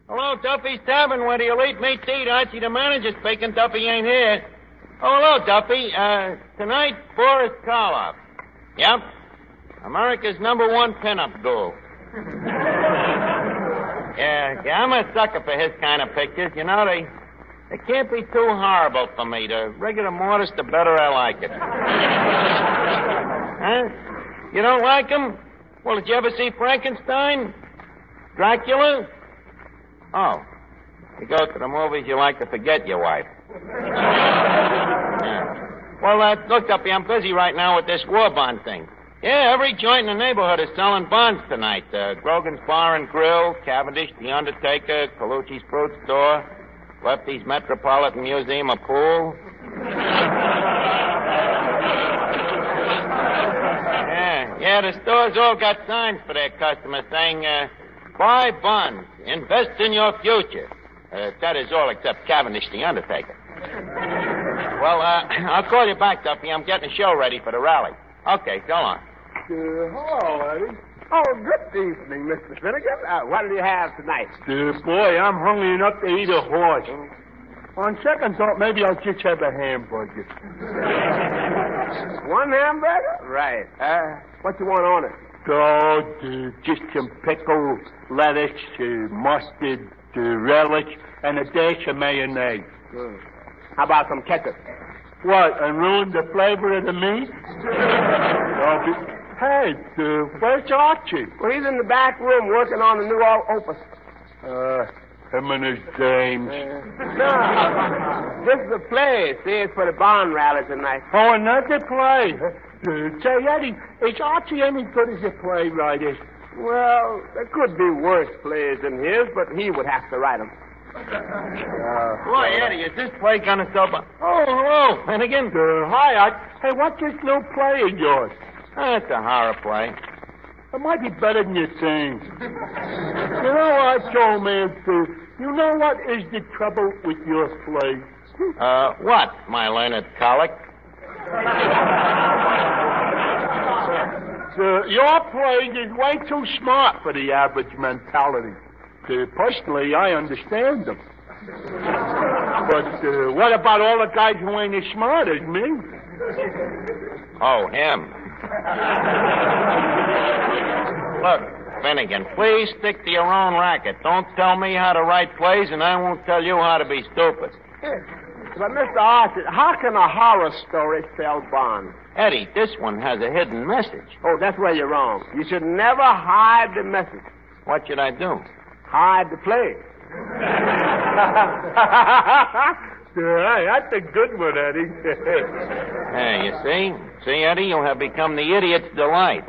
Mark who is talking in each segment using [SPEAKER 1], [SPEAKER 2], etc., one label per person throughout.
[SPEAKER 1] Hello, Duffy's Tavern. Where do you eat meat to eat? Archie, the manager, speaking. Duffy ain't here. Oh, hello, Duffy. Tonight, Boris Karloff. Yep. America's #1 pinup ghoul. Yeah, I'm a sucker for his kind of pictures. You know, they can't be too horrible for me. The regular Mortis, the better I like it. Huh? You don't like him? Well, did you ever see Frankenstein? Dracula? Oh. You go to the movies, you like to forget your wife. Yeah. Well, look, Duffy, I'm busy right now with this war bond thing. Yeah, every joint in the neighborhood is selling bonds tonight. Grogan's Bar and Grill, Cavendish, The Undertaker, Colucci's Fruit Store, Lefty's Metropolitan Museum of Pool. Yeah, the stores all got signs for their customers saying, buy bonds, invest in your future. That is all except Cavendish, The Undertaker. Well, I'll call you back, Duffy. I'm getting a show ready for the rally. Okay, so long.
[SPEAKER 2] Hello, Eddie. Oh, good evening, Mr. Finnegan. What do you have tonight?
[SPEAKER 3] Boy, I'm hungry enough to eat a horse. On second thought, maybe I'll just have a hamburger.
[SPEAKER 2] One hamburger? Right. What you want on it?
[SPEAKER 3] Oh, just some pickles, lettuce, mustard, relish, and a dash of mayonnaise.
[SPEAKER 2] How about some ketchup?
[SPEAKER 3] What, and ruin the flavor of the meat? Hey, where's Archie?
[SPEAKER 2] Well, he's in the back room working on the new opus.
[SPEAKER 3] Him and his dames.
[SPEAKER 2] No, this is a play. See, it's for the bond rally tonight.
[SPEAKER 3] Oh, another play. Say, Eddie, is Archie any good as a playwright?
[SPEAKER 2] Well, there could be worse plays than his, but he would have to write them.
[SPEAKER 1] Boy, Eddie, is this play gonna sell? Oh, hello, Finnegan.
[SPEAKER 3] Hi, Art. Hey, what's this little play of yours?
[SPEAKER 1] It's a horror play.
[SPEAKER 3] It might be better than you think. You know what, old man, you know what is the trouble with your play?
[SPEAKER 1] What, my learned colic?
[SPEAKER 3] Your play is way too smart for the average mentality. Personally, I understand them. But what about all the guys who ain't as smart as me?
[SPEAKER 1] Oh, him. Look, Finnegan, please stick to your own racket. Don't tell me how to write plays, and I won't tell you how to be stupid.
[SPEAKER 2] But, Mr. Archer, how can a horror story sell bonds?
[SPEAKER 1] Eddie, this one has a hidden message.
[SPEAKER 2] Oh, that's where you're wrong. You should never hide the message.
[SPEAKER 1] What should I do?
[SPEAKER 2] Hide the play.
[SPEAKER 3] That's a good one, Eddie.
[SPEAKER 1] Hey, you see? See, Eddie, you have become the idiot's delight.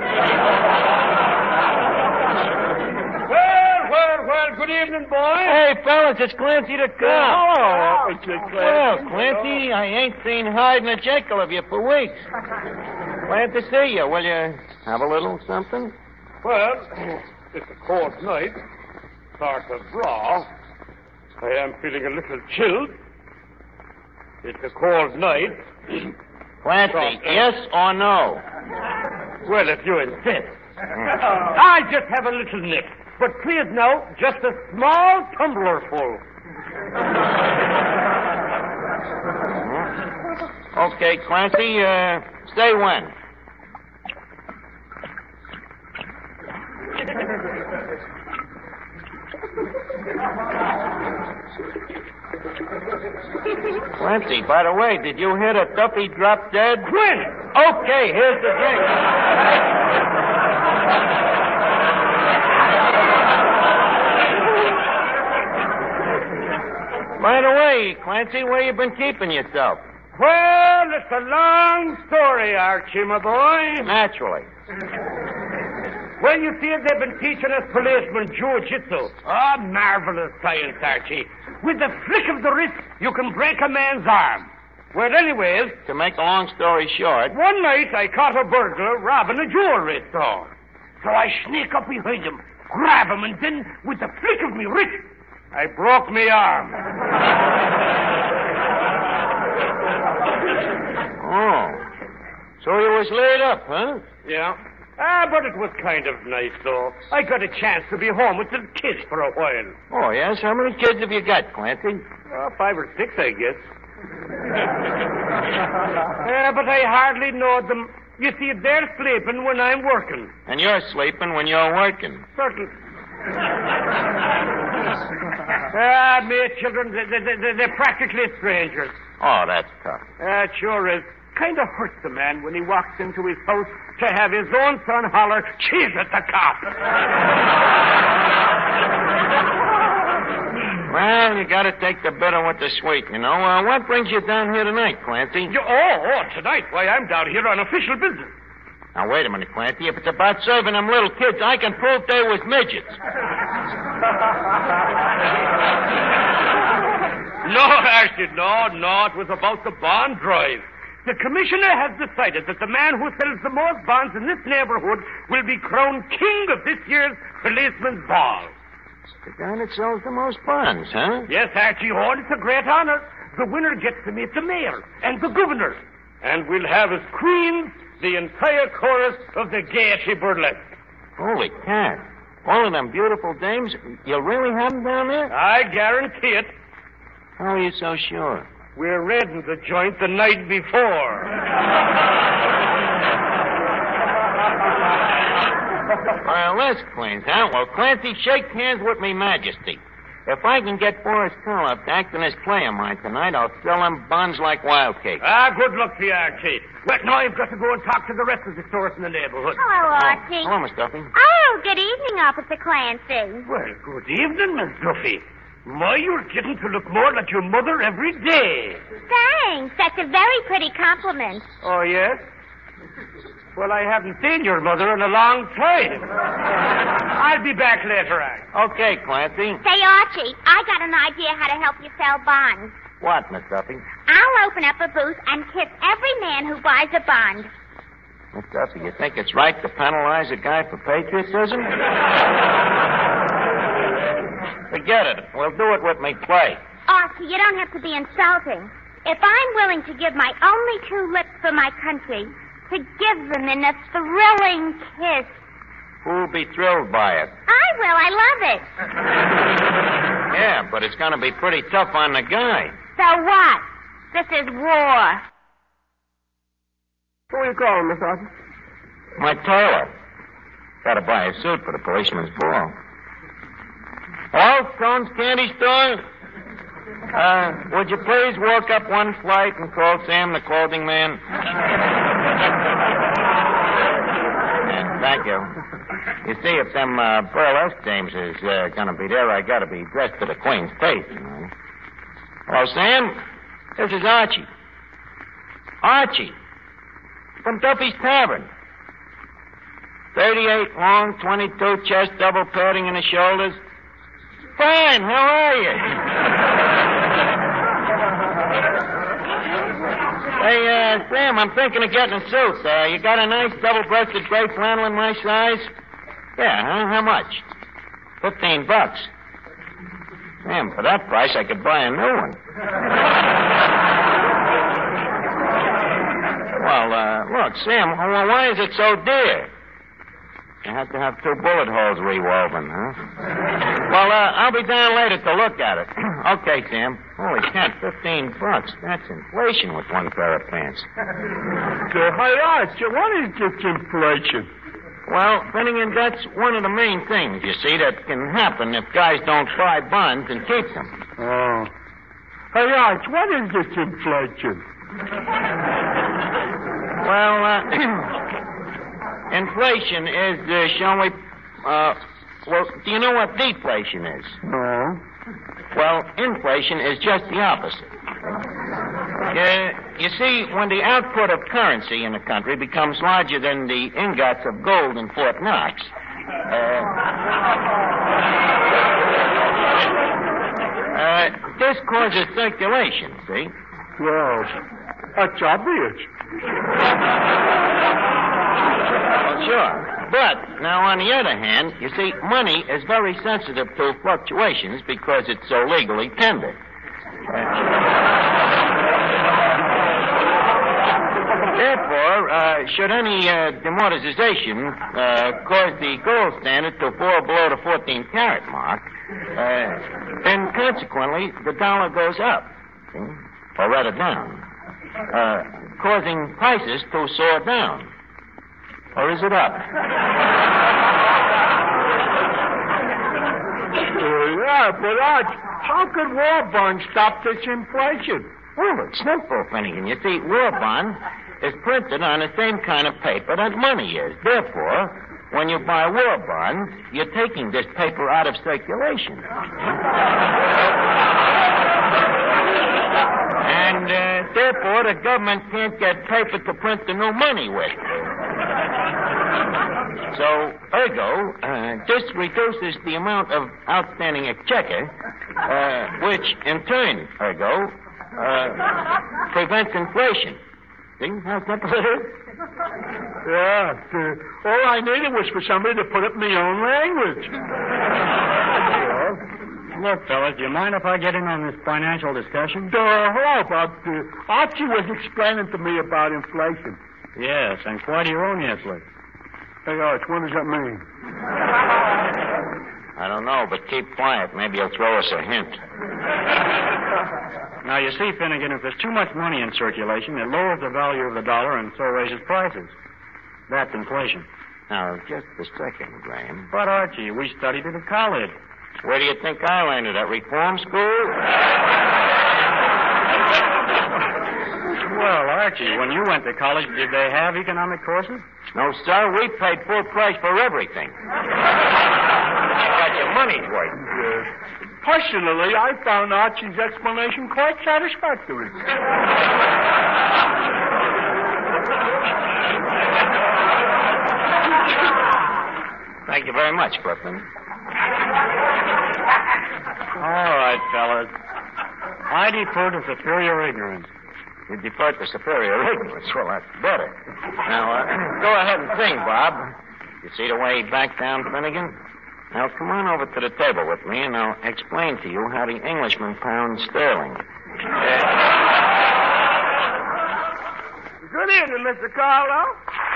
[SPEAKER 3] Well, good evening, boy.
[SPEAKER 1] Hey, fellas, it's Clancy the cop.
[SPEAKER 3] Hello, Mr. Clancy.
[SPEAKER 1] Well, Clancy, I ain't seen Hyde and a Jekyll of you for weeks. Glad to see you. Will you have a little something?
[SPEAKER 3] Well, it's a cold night. Start to draw. I am feeling a little chilled. It's a cold night.
[SPEAKER 1] Clancy, yes or no?
[SPEAKER 3] Well, if you insist. I just have a little nip. But please note, just a small tumbler full.
[SPEAKER 1] Okay, Clancy, say when. Clancy, by the way, did you hear that Duffy drop dead?
[SPEAKER 3] When?
[SPEAKER 1] Okay, here's the drink. By the way, Clancy, where you been keeping yourself?
[SPEAKER 3] Well, it's a long story, Archie, my boy.
[SPEAKER 1] Naturally.
[SPEAKER 3] Well, you see, they've been teaching us policemen jiu-jitsu. Oh, marvelous science, Archie. With the flick of the wrist, you can break a man's arm. Well, anyways...
[SPEAKER 1] To make a long story short...
[SPEAKER 3] One night, I caught a burglar robbing a jewelry store. So I sneak up behind him, grab him, and then, with the flick of me wrist, I broke me arm.
[SPEAKER 1] Oh. So you was laid up, huh?
[SPEAKER 3] Yeah. But it was kind of nice, though. I got a chance to be home with the kids for a while.
[SPEAKER 1] Oh, yes? How many kids have you got, Clancy?
[SPEAKER 3] 5 or 6, I guess. But I hardly know them. You see, they're sleeping when I'm working.
[SPEAKER 1] And you're sleeping when you're working.
[SPEAKER 3] Certain. Me children, they're practically strangers.
[SPEAKER 1] Oh, that's tough.
[SPEAKER 3] It sure is. Kind of hurts the man when he walks into his house to have his own son holler, "Cheese at the cop."
[SPEAKER 1] Well, you got to take the bitter with the sweet, you know. What brings you down here tonight, Clancy?
[SPEAKER 3] Tonight? Why, I'm down here on official business.
[SPEAKER 1] Now, wait a minute, Clancy. If it's about serving them little kids, I can prove they was midgets.
[SPEAKER 3] No, Archie, no. It was about the bond drive. The commissioner has decided that the man who sells the most bonds in this neighborhood will be crowned king of this year's policeman's ball.
[SPEAKER 1] The guy that sells the most bonds, huh?
[SPEAKER 3] Yes, Archie, it's a great honor. The winner gets to meet the mayor and the governor. And we'll have as queens the entire chorus of the Gaiety Burlesque.
[SPEAKER 1] Holy cat. All of them beautiful dames, you'll really have them down there?
[SPEAKER 3] I guarantee it.
[SPEAKER 1] How are you so sure?
[SPEAKER 3] We're raiding the joint the night before.
[SPEAKER 1] Well, that's clean, huh? Well, Clancy, shake hands with me majesty. If I can get Boris Karloff to act in this play of mine tonight, I'll sell them bonds like wild cake.
[SPEAKER 3] Good luck to you, Archie. But now I've got to go and talk to the rest of the stores in the neighborhood.
[SPEAKER 4] Hello, Archie.
[SPEAKER 1] Hello, Miss Duffy.
[SPEAKER 4] Oh, good evening, Officer Clancy.
[SPEAKER 3] Well, good evening, Miss Duffy. My, you're getting to look more like your mother every day.
[SPEAKER 4] Thanks. That's a very pretty compliment.
[SPEAKER 3] Oh, yes? Well, I haven't seen your mother in a long time. I'll be back later on.
[SPEAKER 1] Okay, Clancy.
[SPEAKER 4] Say, Archie, I got an idea how to help you sell bonds.
[SPEAKER 1] What, Miss Duffy?
[SPEAKER 4] I'll open up a booth and kiss every man who buys a bond.
[SPEAKER 1] Miss Duffy, you think it's right to penalize a guy for patriotism? Forget it. We'll do it with me play.
[SPEAKER 4] Archie, you don't have to be insulting. If I'm willing to give my only two lips for my country, to give them in a thrilling kiss.
[SPEAKER 1] Who'll be thrilled by it?
[SPEAKER 4] I will. I love it.
[SPEAKER 1] Yeah, but it's going to be pretty tough on the guy.
[SPEAKER 4] So what? This is war.
[SPEAKER 2] Who are you calling, Miss Arthur?
[SPEAKER 1] My tailor. Got to buy a suit for the policeman's ball. Hello, Stone's Candy Store? Would you please walk up one flight and call Sam the clothing man? Yeah, thank you. You see, if them burlesque dames is going to be there, I got to be dressed to the Queen's taste, you know. Hello, Sam? This is Archie. Archie. From Duffy's Tavern. 38 long, 22 chest, double padding in the shoulders. Fine, how are you? Hey, Sam, I'm thinking of getting a suit. You got a nice double-breasted gray flannel in my size? Yeah, huh? How much? $15. Sam, for that price, I could buy a new one. Well, look, Sam, why is it so dear? You have to have 2 bullet holes rewoven, huh? Well, I'll be down later to look at it. Okay, Sam. Holy cat, $15. That's inflation with one pair of pants.
[SPEAKER 2] Hey, Archie, what is this inflation?
[SPEAKER 1] Well, Finnegan, that's one of the main things, you see, that can happen if guys don't buy bonds and keep them.
[SPEAKER 2] Oh. Hey, Archie, what is this inflation?
[SPEAKER 1] Well, inflation is, shall we, well, do you know what deflation is?
[SPEAKER 2] No.
[SPEAKER 1] Well, inflation is just the opposite. You see, when the output of currency in a country becomes larger than the ingots of gold in Fort Knox, this causes circulation, see?
[SPEAKER 2] Well, that's obvious.
[SPEAKER 1] Well, sure. But, now, on the other hand, you see, money is very sensitive to fluctuations because it's so legally tendered. Therefore, should any demoralization cause the gold standard to fall below the 14-carat mark, then consequently the dollar goes up, or rather down, causing prices to soar down. Or is it up?
[SPEAKER 2] Yeah, but Arch, how could war bonds stop this inflation?
[SPEAKER 1] Well, it's simple, Finnegan. You see, war bond is printed on the same kind of paper that money is. Therefore, when you buy war bonds, you're taking this paper out of circulation. And therefore, the government can't get paper to print the new money with. So, ergo, this reduces the amount of outstanding exchequer, which in turn, ergo, prevents inflation. See how simple it is?
[SPEAKER 2] Yeah. All I needed was for somebody to put it in my own language.
[SPEAKER 5] Look, fellas, do you mind if I get in on this financial discussion?
[SPEAKER 2] Hello, Bob. Archie was explaining to me about inflation.
[SPEAKER 5] Yes, and quite erroneously.
[SPEAKER 2] Hey, Arch, what does that mean?
[SPEAKER 1] I don't know, but keep quiet. Maybe you'll throw us a hint.
[SPEAKER 5] Now, you see, Finnegan, if there's too much money in circulation, it lowers the value of the dollar and so raises prices. That's inflation.
[SPEAKER 1] Now, just a second, Graham.
[SPEAKER 5] But, Archie, we studied it at college.
[SPEAKER 1] Where do you think I learned it? At reform school?
[SPEAKER 5] Well, Archie, when you went to college, did they have economic courses?
[SPEAKER 1] No, sir. We paid full price for everything. You got your money's worth.
[SPEAKER 2] Personally, I found Archie's explanation quite satisfactory.
[SPEAKER 1] Thank you very much, Clifton.
[SPEAKER 5] All right, fellas. I defer to superior ignorance.
[SPEAKER 1] You defer to superior ignorance. Well, that's better. Now, go ahead and sing, Bob. You see the way he backed down, Finnegan? Now, come on over to the table with me, and I'll explain to you how the Englishman pounds sterling.
[SPEAKER 2] Good evening, Mr. Carlo.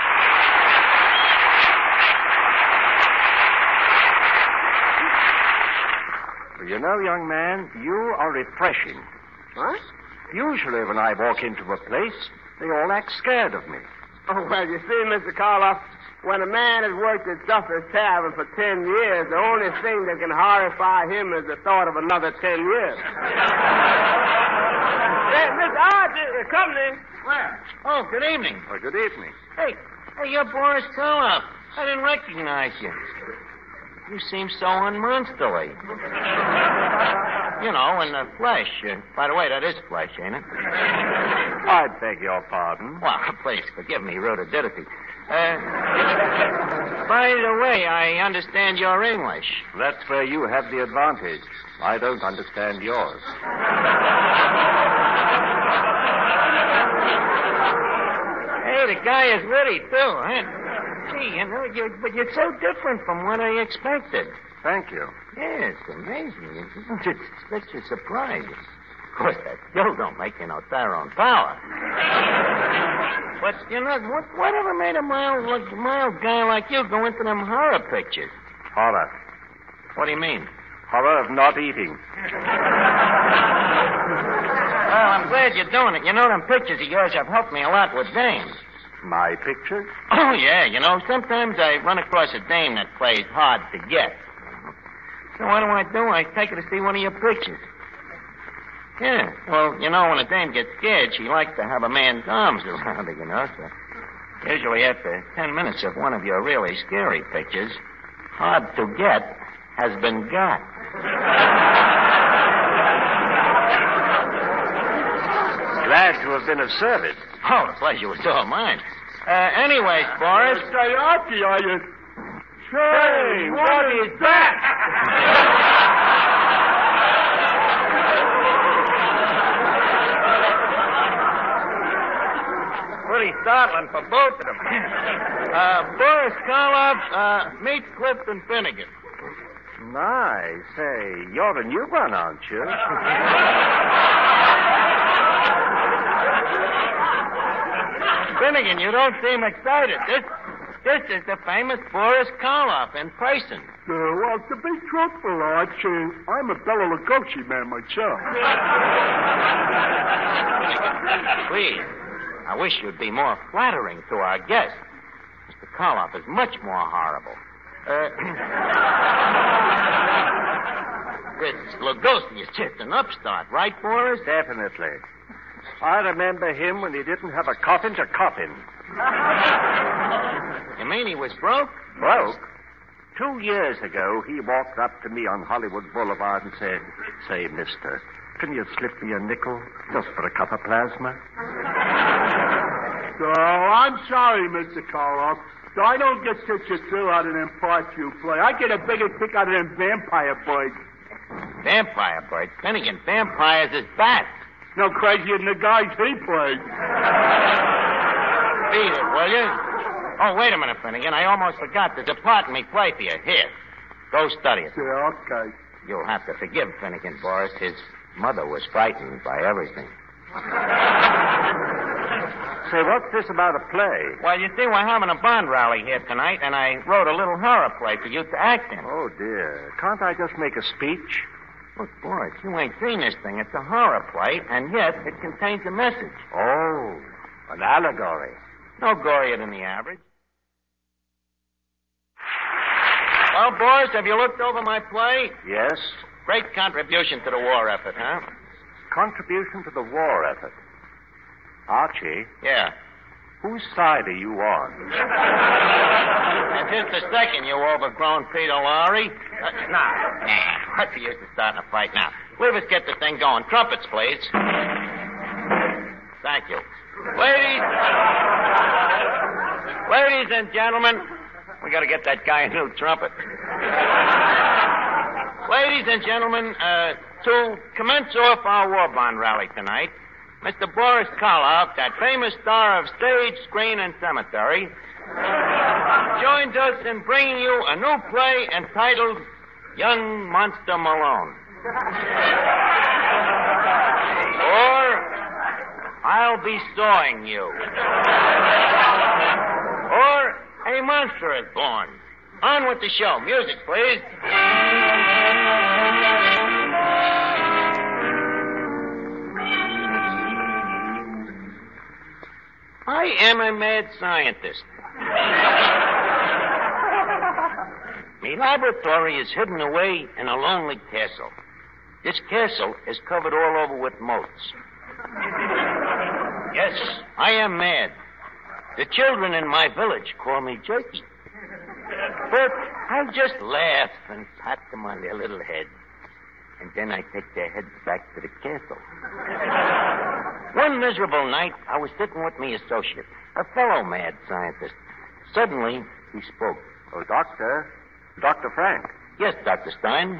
[SPEAKER 6] You know, young man, you are refreshing.
[SPEAKER 2] What?
[SPEAKER 6] Usually when I walk into a place, they all act scared of me.
[SPEAKER 2] Oh, well, you see, Mr. Carlo, when a man has worked at Duffy's Tavern for 10 years, the only thing that can horrify him is the thought of another 10 years. Hey, Miss Archie, company.
[SPEAKER 1] Where? Oh, good evening.
[SPEAKER 6] Well, good evening.
[SPEAKER 1] Hey, you're Boris Karloff. I didn't recognize you. You seem so unmonsterly. You know, in the flesh. By the way, that is flesh, ain't it?
[SPEAKER 6] I beg your pardon.
[SPEAKER 1] Well, please forgive me rudidity. By the way, I understand your English.
[SPEAKER 6] That's where you have the advantage. I don't understand yours.
[SPEAKER 1] Hey, the guy is witty, too, huh? Gee, you know, but you're so different from what I expected.
[SPEAKER 6] Thank you.
[SPEAKER 1] Yeah, it's amazing. It's such a surprise. Of course, that still don't make you no Tyrone Power. But, you know, whatever made a mild guy like you go into them horror pictures?
[SPEAKER 6] Horror.
[SPEAKER 1] What do you mean?
[SPEAKER 6] Horror of not eating.
[SPEAKER 1] Well, I'm glad you're doing it. You know, them pictures of yours have helped me a lot with dames.
[SPEAKER 6] My pictures?
[SPEAKER 1] Oh, yeah. You know, sometimes I run across a dame that plays hard to get. So what do? I take her to see one of your pictures. Yeah. Well, you know, when a dame gets scared, she likes to have a man's arms around her, you know. So usually after 10 minutes of one of your really scary pictures, hard to get has been got.
[SPEAKER 6] Glad to have been of service.
[SPEAKER 1] Oh, the pleasure was all mine. Anyways, Boris.
[SPEAKER 2] Say, Archie, are you...
[SPEAKER 1] Say, what is that? Pretty startling for both of them. Boris Karloff, meet Clifton Finnegan.
[SPEAKER 6] My, say, you're a new one, aren't you?
[SPEAKER 1] Finnegan, you don't seem excited. This is the famous Boris Karloff in person.
[SPEAKER 7] Well, to be truthful, Arch, I'm a Bela Lugosi man myself.
[SPEAKER 1] Please, I wish you'd be more flattering to our guest. Mr. Karloff is much more horrible. This Lugosi is just an upstart, right, Boris?
[SPEAKER 6] Definitely. I remember him when he didn't have a coffin to cop in.
[SPEAKER 1] You mean he was broke?
[SPEAKER 6] Broke? 2 years ago, he walked up to me on Hollywood Boulevard and said, "Say, mister, can you slip me a nickel just for a cup of plasma?"
[SPEAKER 7] Oh, I'm sorry, Mr. Karloff. I don't get such a thrill out of them parts you play. I get a bigger kick out of them vampire birds.
[SPEAKER 1] Vampire birds? Finnegan, vampires is bats.
[SPEAKER 7] No crazier than the guys he plays.
[SPEAKER 1] Beat it, will you? Oh, wait a minute, Finnegan. I almost forgot. There's a part in me play for you. Here. Go study it.
[SPEAKER 7] Yeah, okay.
[SPEAKER 1] You'll have to forgive Finnegan, Boris. His mother was frightened by everything.
[SPEAKER 6] Say, what's this about a play?
[SPEAKER 1] Well, you see, we're having a Bond rally here tonight, and I wrote a little horror play for you to act in.
[SPEAKER 6] Oh, dear. Can't I just make a speech?
[SPEAKER 1] Look, Boris, you ain't seen this thing. It's a horror play, and yet it contains a message.
[SPEAKER 6] Oh, an allegory.
[SPEAKER 1] No gorier than the average. Well, Boris, have you looked over my play?
[SPEAKER 6] Yes.
[SPEAKER 1] Great contribution to the war effort, huh?
[SPEAKER 6] Contribution to the war effort. Archie?
[SPEAKER 1] Yeah.
[SPEAKER 6] Whose side are you on?
[SPEAKER 1] And just a second, you overgrown Peter Lorre. Nah. What's the use of starting a fight now? Leave us get the thing going. Trumpets, please. Thank you. Ladies and gentlemen, we got to get that guy a new trumpet. Ladies and gentlemen, to commence off our war bond rally tonight, Mr. Boris Karloff, that famous star of stage, screen, and cemetery, joins us in bringing you a new play entitled Young Monster Malone. Or I'll Be Sawing You. Or A Monster is Born. On with the show. Music, please. I am a mad scientist. My laboratory is hidden away in a lonely castle. This castle is covered all over with moats. Yes, I am mad. The children in my village call me Jerky. But I just laugh and pat them on their little heads. And then I take their heads back to the castle. One miserable night, I was sitting with my associate, a fellow mad scientist. Suddenly, he spoke.
[SPEAKER 6] Oh, Doctor. Dr. Frank.
[SPEAKER 1] Yes, Dr. Stein.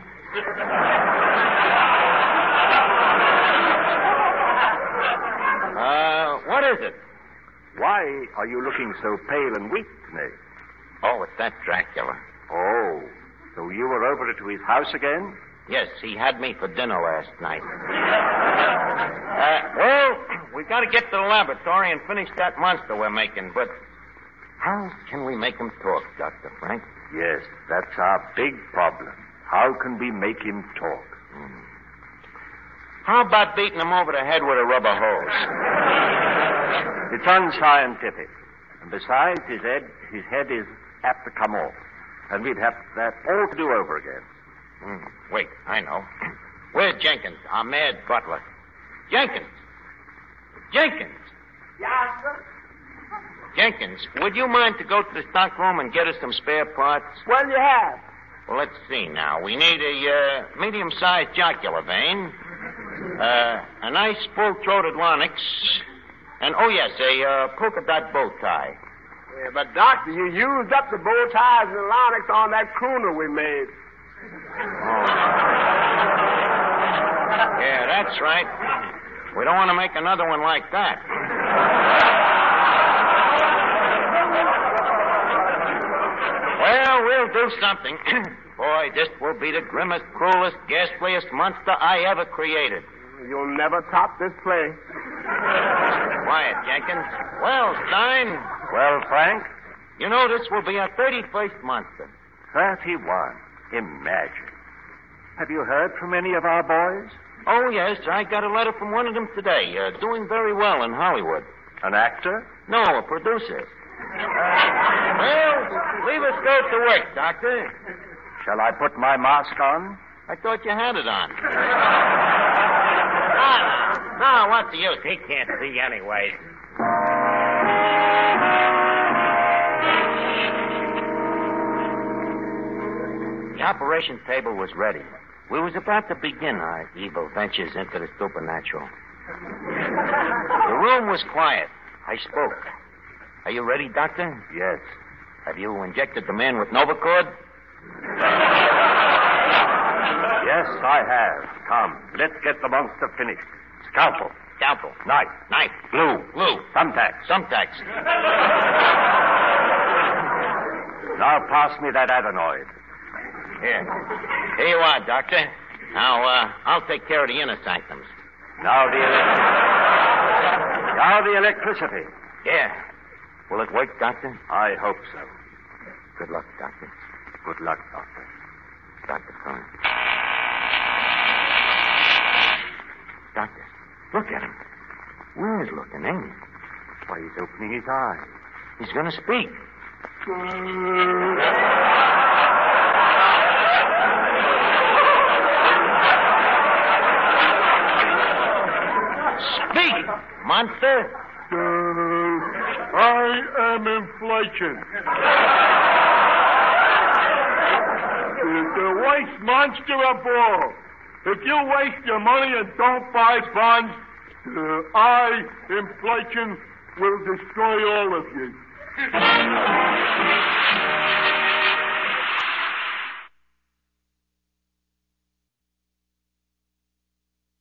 [SPEAKER 1] What is it?
[SPEAKER 6] Why are you looking so pale and weak today?
[SPEAKER 1] Oh, it's that Dracula.
[SPEAKER 6] Oh, so you were over to his house again?
[SPEAKER 1] Yes, he had me for dinner last night. Well, we've got to get to the laboratory and finish that monster we're making, but how can we make him talk, Dr. Frank?
[SPEAKER 6] Yes, that's our big problem. How can we make him talk?
[SPEAKER 1] How about beating him over the head with a rubber hose?
[SPEAKER 6] It's unscientific. And besides, his head is apt to come off. And we'd have that all to do over again.
[SPEAKER 1] Wait, I know. Where's Jenkins, our mad butler? Jenkins! Jenkins!
[SPEAKER 2] Yes, sir?
[SPEAKER 1] Jenkins, would you mind to go to the stock room and get us some spare parts?
[SPEAKER 2] What do you have?
[SPEAKER 1] Well, let's see now. We need a medium-sized jocular vein, a nice full-throated larynx, and, oh, yes, a polka dot bow tie.
[SPEAKER 2] Yeah, but, Doctor, you used up the bow ties and the larynx on that crooner we made.
[SPEAKER 1] Yeah, that's right. We don't want to make another one like that. Well, we'll do something. Boy, this will be the grimmest, cruelest, ghastliest monster I ever created.
[SPEAKER 2] You'll never top this play.
[SPEAKER 1] Quiet, Jenkins. Well, Stein.
[SPEAKER 6] Well, Frank?
[SPEAKER 1] You know, this will be our 31st monster.
[SPEAKER 6] 31. Imagine. Have you heard from any of our boys?
[SPEAKER 1] Oh, yes. I got a letter from one of them today. Doing very well in Hollywood.
[SPEAKER 6] An actor?
[SPEAKER 1] No, a producer. Well, leave us go to work, Doctor.
[SPEAKER 6] Shall I put my mask on?
[SPEAKER 1] I thought you had it on. No, what's the use? He can't see anyway. The operation table was ready. We was about to begin our evil ventures into the supernatural. The room was quiet. I spoke. Are you ready, Doctor?
[SPEAKER 6] Yes.
[SPEAKER 1] Have you injected the man with Novacord?
[SPEAKER 6] Yes, I have. Come, let's get the monster finished. Scalpel.
[SPEAKER 1] Scalpel.
[SPEAKER 6] Knife.
[SPEAKER 1] Knife.
[SPEAKER 6] Glue.
[SPEAKER 1] Glue.
[SPEAKER 6] Thumbtack.
[SPEAKER 1] Thumbtacks.
[SPEAKER 6] Now pass me that adenoid.
[SPEAKER 1] Here you are, Doctor. Now, I'll take care of the inner sanctums.
[SPEAKER 6] Now the electricity.
[SPEAKER 1] Yeah. Will it work, Doctor?
[SPEAKER 6] I hope so.
[SPEAKER 1] Good luck, Doctor.
[SPEAKER 6] Good luck, Doctor.
[SPEAKER 1] Dr. Thorne. Doctor, look at him. Where is looking, ain't he?
[SPEAKER 6] Why, he's opening his eyes.
[SPEAKER 1] He's going to speak. Speak, monster.
[SPEAKER 7] I am inflation. The worst monster of all. If you waste your money and don't buy bonds, I, inflation, will destroy all of you.